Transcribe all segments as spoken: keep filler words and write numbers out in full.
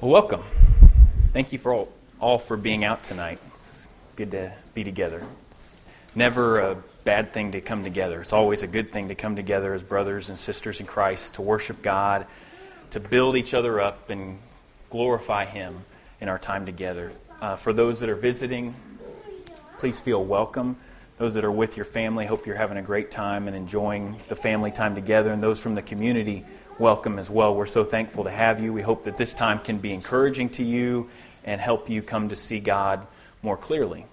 Well, welcome. Thank you for all, all for being out tonight. It's good to be together. It's never a bad thing to come together. It's always a good thing to come together as brothers and sisters in Christ to worship God, to build each other up and glorify Him in our time together. Uh, for those that are visiting, please feel welcome. Those that are with your family, hope you're having a great time and enjoying the family time together. And those from the community, welcome as well. We're so thankful to have you. We hope that this time can be encouraging to you and help you come to see God more clearly.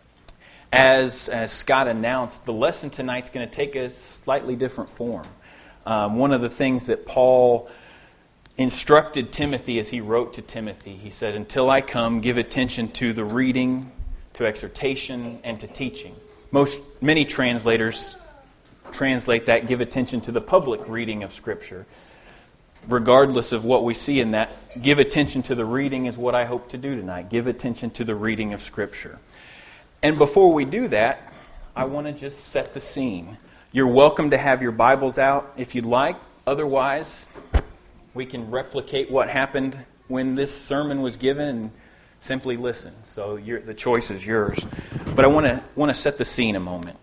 As, as Scott announced, the lesson tonight's going to take a slightly different form. Um, one of the things that Paul instructed Timothy as he wrote to Timothy, he said, "Until I come, give attention to the reading, to exhortation, and to teaching." Most many translators translate that, give attention to the public reading of Scripture. Regardless of what we see in that, give attention to the reading is what I hope to do tonight. Give attention to the reading of Scripture. And before we do that, I want to just set the scene. You're welcome to have your Bibles out if you'd like. Otherwise, we can replicate what happened when this sermon was given and simply listen. So you're, the choice is yours. But I want to want to set the scene a moment.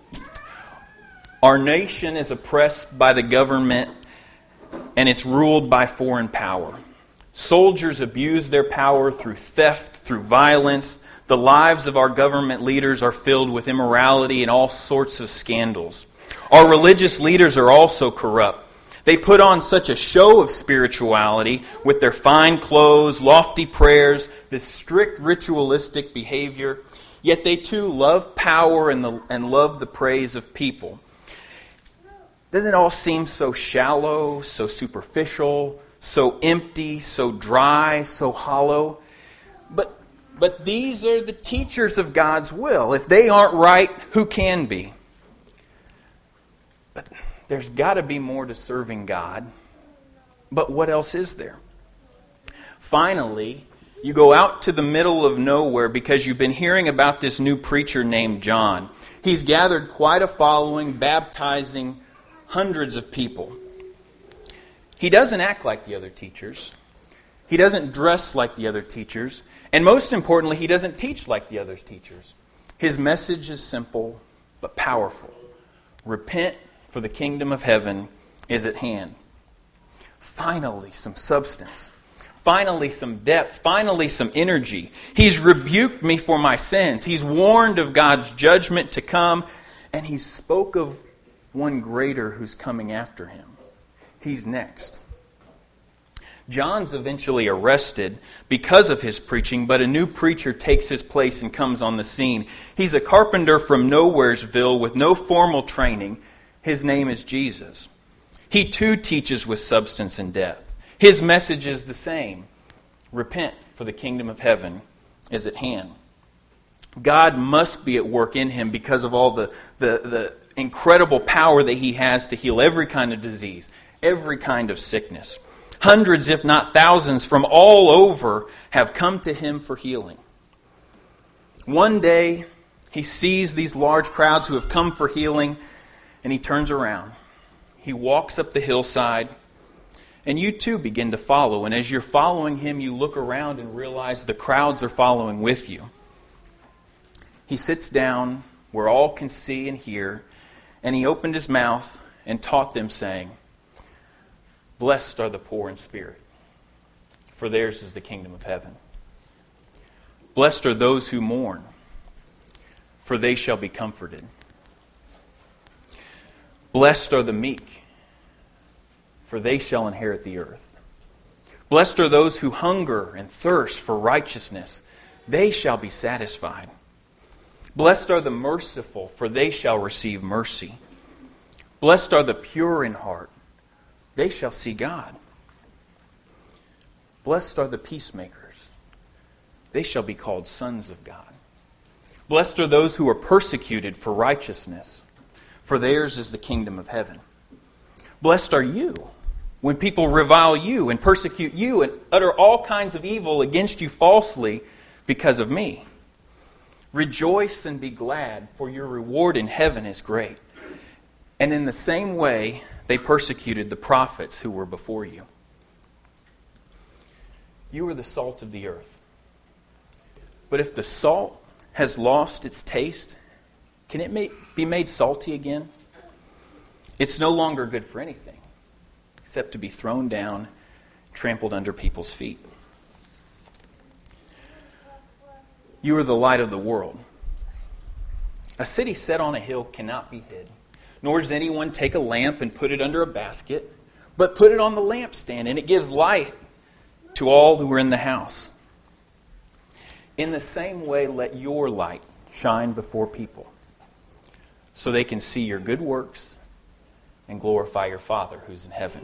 Our nation is oppressed by the government, and it's ruled by foreign power. Soldiers abuse their power through theft, through violence. The lives of our government leaders are filled with immorality and all sorts of scandals. Our religious leaders are also corrupt. They put on such a show of spirituality with their fine clothes, lofty prayers, this strict ritualistic behavior, yet they too love power and, the, and love the praise of people. Doesn't it all seem so shallow, so superficial, so empty, so dry, so hollow? But, but these are the teachers of God's will. If they aren't right, who can be? But there's got to be more to serving God. But what else is there? Finally, you go out to the middle of nowhere because you've been hearing about this new preacher named John. He's gathered quite a following, baptizing hundreds of people. He doesn't act like the other teachers. He doesn't dress like the other teachers. And most importantly, he doesn't teach like the other teachers. His message is simple but powerful. Repent, for the kingdom of heaven is at hand. Finally, some substance. Finally, some depth. Finally, some energy. He's rebuked me for my sins. He's warned of God's judgment to come. And he spoke of one greater who's coming after him. He's next. John's eventually arrested because of his preaching, but a new preacher takes his place and comes on the scene. He's a carpenter from Nowheresville with no formal training. His name is Jesus. He too teaches with substance and depth. His message is the same. Repent, for the kingdom of heaven is at hand. God must be at work in him because of all the, the, the incredible power that he has to heal every kind of disease, every kind of sickness. Hundreds, if not thousands, from all over have come to him for healing. One day, he sees these large crowds who have come for healing, and he turns around. He walks up the hillside, and you too begin to follow. And as you're following him, you look around and realize the crowds are following with you. He sits down where all can see and hear, and he opened his mouth and taught them, saying, "Blessed are the poor in spirit, for theirs is the kingdom of heaven. Blessed are those who mourn, for they shall be comforted. Blessed are the meek, for they shall inherit the earth. Blessed are those who hunger and thirst for righteousness, they shall be satisfied. Blessed are the merciful, for they shall receive mercy. Blessed are the pure in heart, they shall see God. Blessed are the peacemakers, they shall be called sons of God. Blessed are those who are persecuted for righteousness, for theirs is the kingdom of heaven. Blessed are you when people revile you and persecute you and utter all kinds of evil against you falsely because of me. Rejoice and be glad, for your reward in heaven is great. And in the same way, they persecuted the prophets who were before you." You are the salt of the earth. But if the salt has lost its taste, can it make, be made salty again? It's no longer good for anything except to be thrown down, trampled under people's feet. You are the light of the world. A city set on a hill cannot be hid, nor does anyone take a lamp and put it under a basket, but put it on the lampstand, and it gives light to all who are in the house. In the same way, let your light shine before people, so they can see your good works and glorify your Father who's in heaven.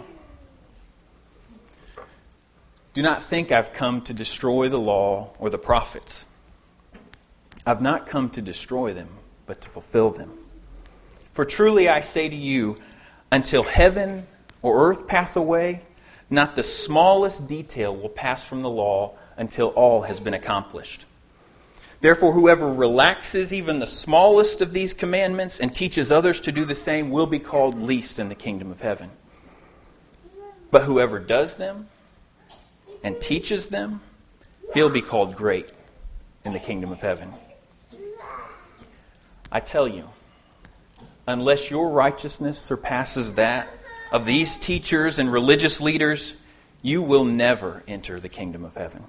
Do not think I've come to destroy the law or the prophets. I've not come to destroy them, but to fulfill them. For truly I say to you, until heaven or earth pass away, not the smallest detail will pass from the law until all has been accomplished. Therefore, whoever relaxes even the smallest of these commandments and teaches others to do the same will be called least in the kingdom of heaven. But whoever does them and teaches them, he'll be called great in the kingdom of heaven. I tell you, unless your righteousness surpasses that of these teachers and religious leaders, you will never enter the kingdom of heaven.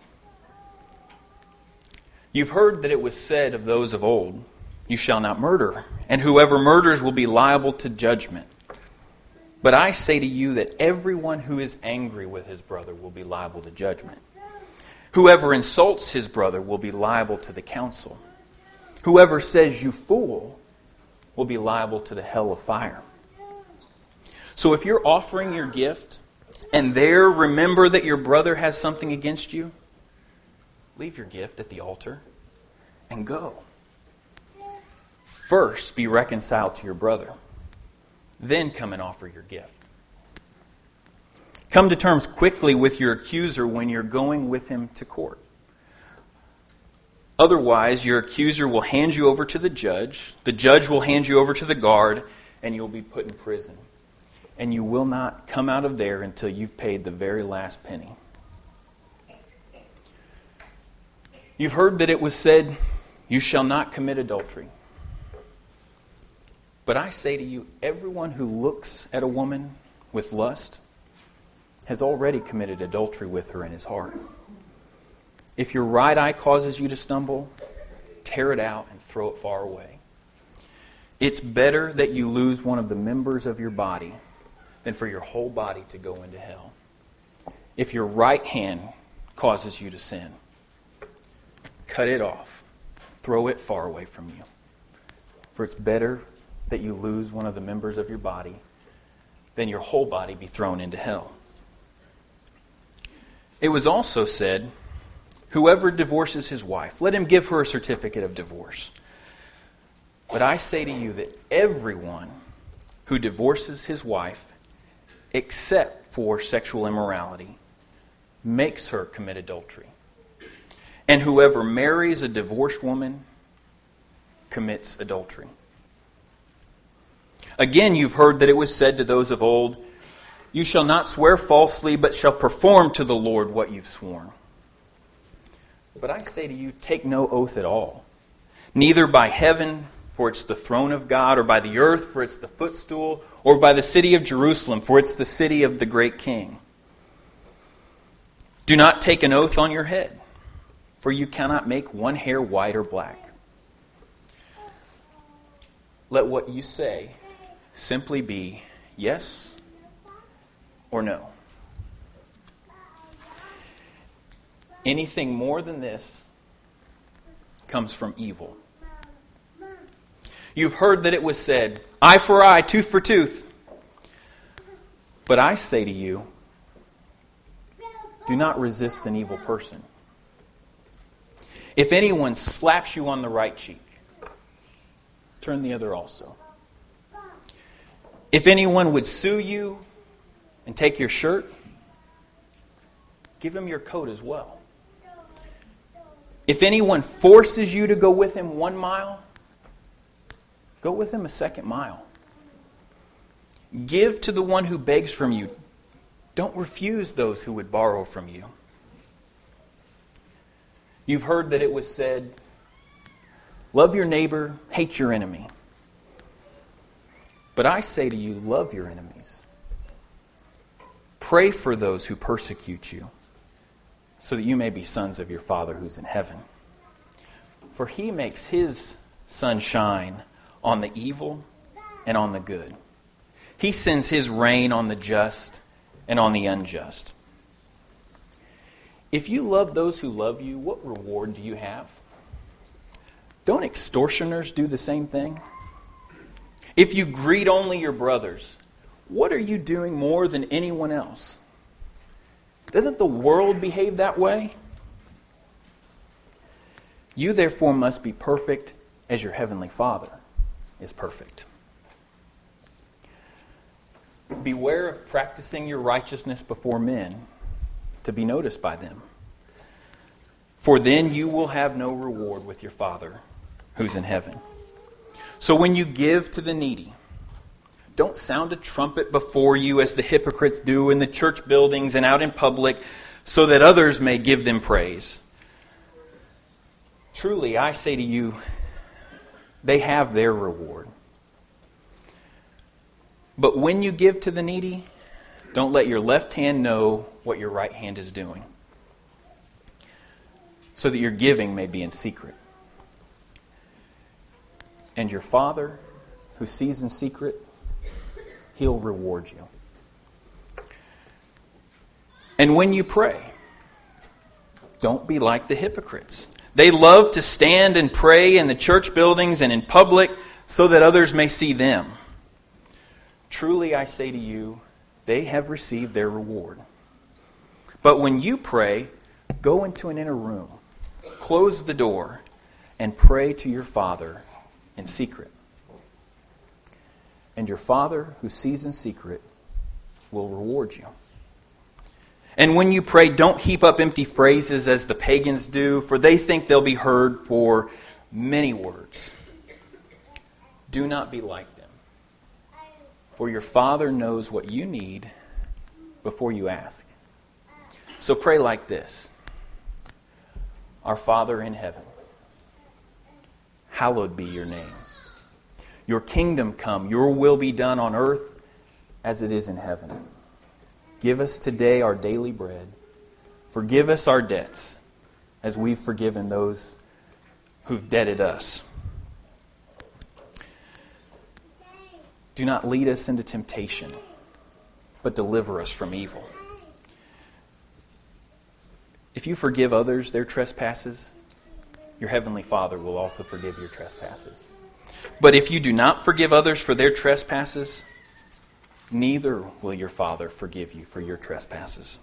You've heard that it was said of those of old, you shall not murder, and whoever murders will be liable to judgment. But I say to you that everyone who is angry with his brother will be liable to judgment. Whoever insults his brother will be liable to the council. Whoever says you fool will be liable to the hell of fire. So if you're offering your gift and there remember that your brother has something against you, leave your gift at the altar and go. First, be reconciled to your brother. Then come and offer your gift. Come to terms quickly with your accuser when you're going with him to court. Otherwise, your accuser will hand you over to the judge, the judge will hand you over to the guard, and you'll be put in prison. And you will not come out of there until you've paid the very last penny. You've heard that it was said, you shall not commit adultery. But I say to you, everyone who looks at a woman with lust has already committed adultery with her in his heart. If your right eye causes you to stumble, tear it out and throw it far away. It's better that you lose one of the members of your body than for your whole body to go into hell. If your right hand causes you to sin, cut it off. Throw it far away from you. For it's better that you lose one of the members of your body than your whole body be thrown into hell. It was also said, whoever divorces his wife, let him give her a certificate of divorce. But I say to you that everyone who divorces his wife, except for sexual immorality, makes her commit adultery. And whoever marries a divorced woman commits adultery. Again, you've heard that it was said to those of old, you shall not swear falsely, but shall perform to the Lord what you've sworn. But I say to you, take no oath at all, neither by heaven, for it's the throne of God, or by the earth, for it's the footstool, or by the city of Jerusalem, for it's the city of the great King. Do not take an oath on your head, for you cannot make one hair white or black. Let what you say simply be yes or no. Anything more than this comes from evil. You've heard that it was said, eye for eye, tooth for tooth. But I say to you, do not resist an evil person. If anyone slaps you on the right cheek, turn the other also. If anyone would sue you and take your shirt, give him your coat as well. If anyone forces you to go with him one mile, go with him a second mile. Give to the one who begs from you. Don't refuse those who would borrow from you. You've heard that it was said, love your neighbor, hate your enemy. But I say to you, love your enemies. Pray for those who persecute you, so that you may be sons of your Father who's in heaven. For he makes his sun shine on the evil and on the good. He sends his rain on the just and on the unjust. If you love those who love you, what reward do you have? Don't extortioners do the same thing? If you greet only your brothers, what are you doing more than anyone else? Doesn't the world behave that way? You therefore must be perfect as your heavenly Father is perfect. Beware of practicing your righteousness before men to be noticed by them. For then you will have no reward with your Father who's in heaven. So when you give to the needy, don't sound a trumpet before you as the hypocrites do in the church buildings and out in public, so that others may give them praise. Truly, I say to you, they have their reward. But when you give to the needy, don't let your left hand know what your right hand is doing, so that your giving may be in secret. And your Father, who sees in secret, He'll reward you. And when you pray, don't be like the hypocrites. They love to stand and pray in the church buildings and in public so that others may see them. Truly, I say to you, they have received their reward. But when you pray, go into an inner room, close the door, and pray to your Father in secret. And your Father, who sees in secret, will reward you. And when you pray, don't heap up empty phrases as the pagans do, for they think they'll be heard for many words. Do not be like them, for your Father knows what you need before you ask. So pray like this. Our Father in heaven, hallowed be your name. Your kingdom come, your will be done on earth as it is in heaven. Give us today our daily bread. Forgive us our debts as we've forgiven those who've debted us. Do not lead us into temptation, but deliver us from evil. If you forgive others their trespasses, your heavenly Father will also forgive your trespasses. But if you do not forgive others for their trespasses, neither will your Father forgive you for your trespasses.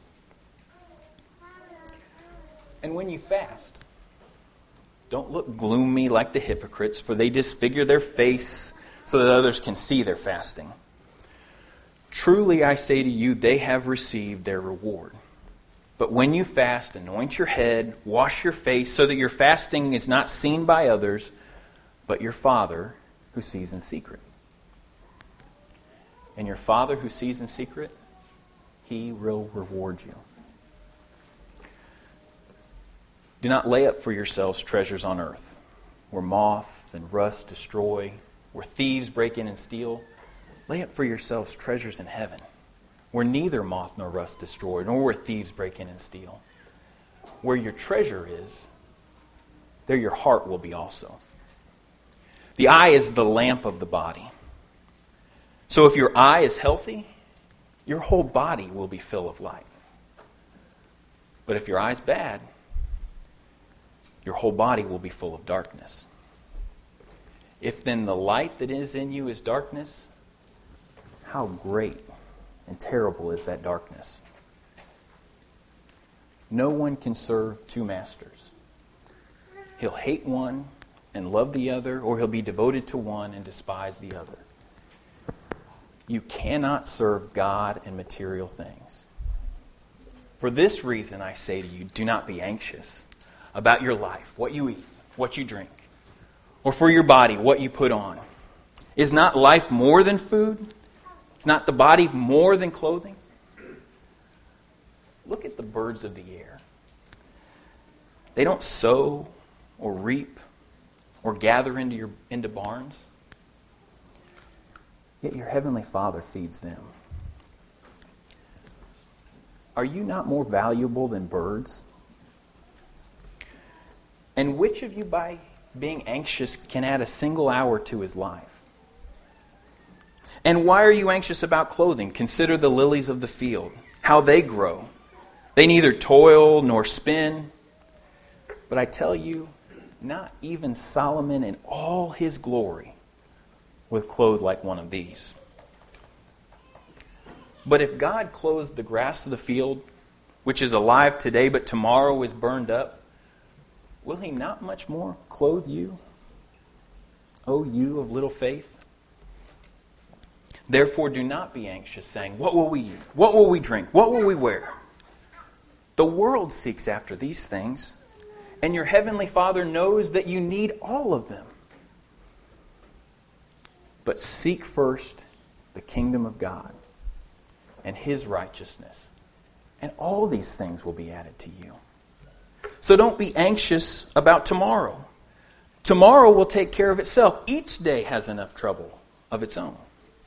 And when you fast, don't look gloomy like the hypocrites, for they disfigure their face so that others can see their fasting. Truly, I say to you, they have received their reward. But when you fast, anoint your head, wash your face, so that your fasting is not seen by others, but your Father who sees in secret. And your Father who sees in secret, He will reward you. Do not lay up for yourselves treasures on earth, where moth and rust destroy, where thieves break in and steal. Lay up for yourselves treasures in heaven, where neither moth nor rust destroy, nor where thieves break in and steal. Where your treasure is, there your heart will be also. The eye is the lamp of the body. So if your eye is healthy, your whole body will be full of light. But if your eye's bad, your whole body will be full of darkness. If then the light that is in you is darkness, how great and terrible is that darkness. No one can serve two masters. He'll hate one and love the other, or he'll be devoted to one and despise the other. You cannot serve God and material things. For this reason, I say to you, do not be anxious about your life, what you eat, what you drink, or for your body, what you put on. Is not life more than food? Is not the body more than clothing? Look at the birds of the air. They don't sow or reap or gather into your into barns. Yet your heavenly Father feeds them. Are you not more valuable than birds? And which of you, by being anxious, can add a single hour to his life? And why are you anxious about clothing? Consider the lilies of the field, how they grow. They neither toil nor spin. But I tell you, not even Solomon in all his glory was clothed like one of these. But if God clothes the grass of the field, which is alive today but tomorrow is burned up, will he not much more clothe you, O you of little faith? Therefore do not be anxious, saying, what will we eat? What will we drink? What will we wear? The world seeks after these things, and your heavenly Father knows that you need all of them. But seek first the kingdom of God and His righteousness, and all these things will be added to you. So don't be anxious about tomorrow. Tomorrow will take care of itself. Each day has enough trouble of its own.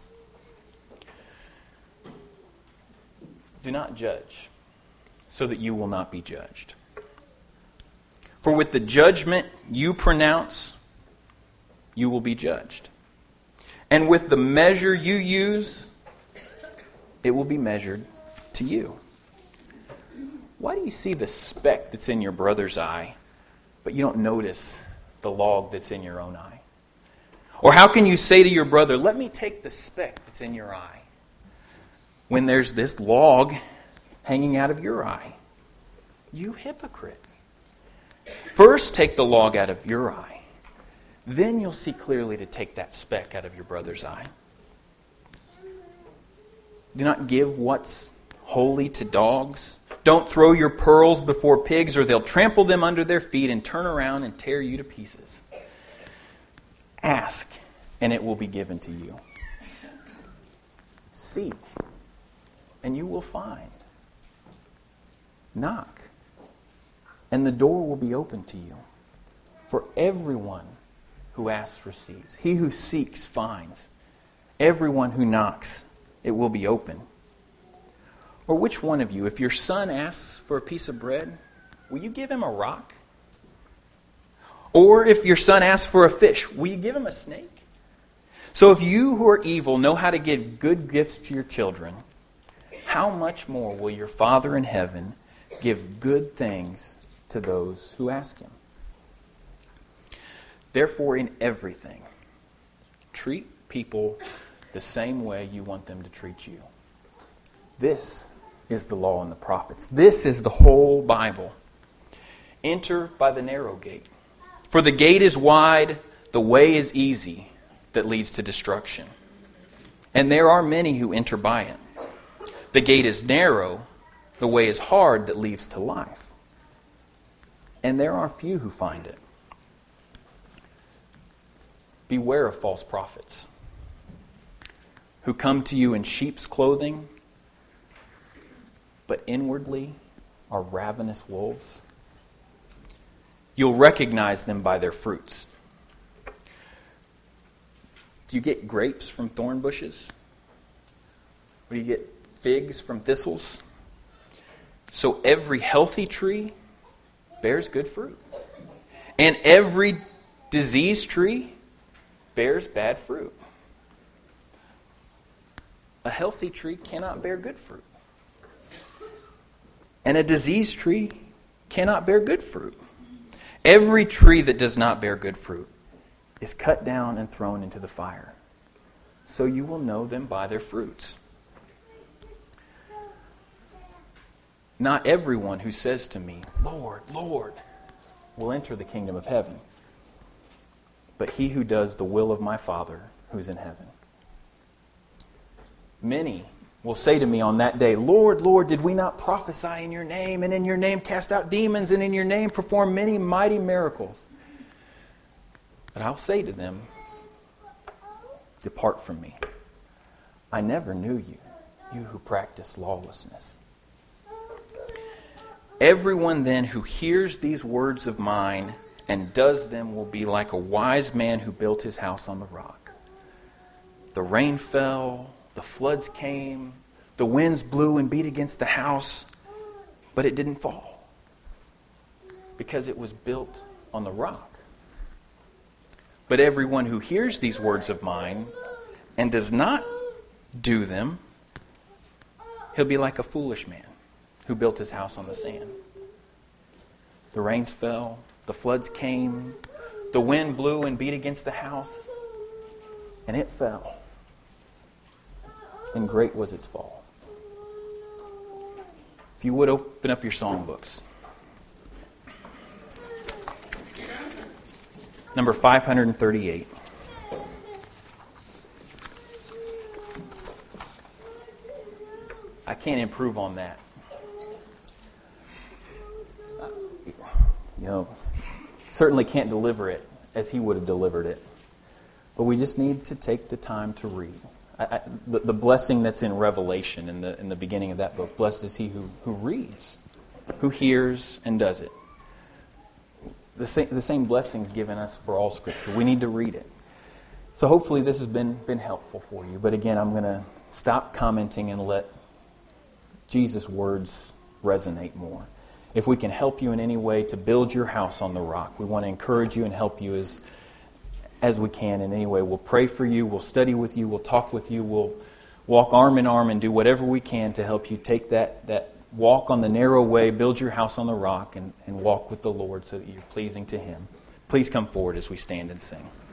Do not judge, so that you will not be judged. For with the judgment you pronounce, you will be judged. And with the measure you use, it will be measured to you. Why do you see the speck that's in your brother's eye, but you don't notice the log that's in your own eye? Or how can you say to your brother, let me take the speck that's in your eye, when there's this log hanging out of your eye? You hypocrite. First take the log out of your eye. Then you'll see clearly to take that speck out of your brother's eye. Do not give what's holy to dogs. Don't throw your pearls before pigs, or they'll trample them under their feet and turn around and tear you to pieces. Ask, and it will be given to you. Seek, and you will find. Knock, and the door will be open to you. For everyone who asks receives. He who seeks finds. Everyone who knocks, it will be open. Or which one of you, if your son asks for a piece of bread, will you give him a rock? Or if your son asks for a fish, will you give him a snake? So if you who are evil know how to give good gifts to your children, how much more will your Father in heaven give good things to those who ask Him? Therefore, in everything, treat people the same way you want them to treat you. This is the law and the prophets. This is the whole Bible. Enter by the narrow gate. For the gate is wide, the way is easy that leads to destruction. And there are many who enter by it. The gate is narrow, the way is hard that leads to life. And there are few who find it. Beware of false prophets, who come to you in sheep's clothing, but inwardly are ravenous wolves. You'll recognize them by their fruits. Do you get grapes from thorn bushes? Or do you get figs from thistles? So every healthy tree bears good fruit, and every diseased tree bears bad fruit. A healthy tree cannot bear good fruit, and a diseased tree cannot bear good fruit. Every tree that does not bear good fruit is cut down and thrown into the fire. So you will know them by their fruits. Not everyone who says to me, Lord, Lord, will enter the kingdom of heaven, but he who does the will of my Father who's in heaven. Many will say to me on that day, Lord, Lord, did we not prophesy in your name, and in your name cast out demons, and in your name perform many mighty miracles? But I'll say to them, depart from me. I never knew you, you who practice lawlessness. Everyone then who hears these words of mine and does them will be like a wise man who built his house on the rock. The rain fell, the floods came, the winds blew and beat against the house, but it didn't fall because it was built on the rock. But everyone who hears these words of mine and does not do them, he'll be like a foolish man who built his house on the sand. The rains fell, the floods came, the wind blew and beat against the house, and it fell. And great was its fall. If you would open up your songbooks. Number five hundred thirty-eight. I can't improve on that. You know, certainly can't deliver it as he would have delivered it. But we just need to take the time to read. I, I, the, the blessing that's in Revelation, in the in the beginning of that book, blessed is he who, who reads, who hears and does it. The same, the same blessing's given us for all Scripture. We need to read it. So hopefully this has been, been helpful for you. But again, I'm going to stop commenting and let Jesus' words resonate more. If we can help you in any way to build your house on the rock, we want to encourage you and help you as, as we can in any way. We'll pray for you, we'll study with you, we'll talk with you, we'll walk arm in arm and do whatever we can to help you take that, that walk on the narrow way, build your house on the rock, and, and walk with the Lord so that you're pleasing to Him. Please come forward as we stand and sing.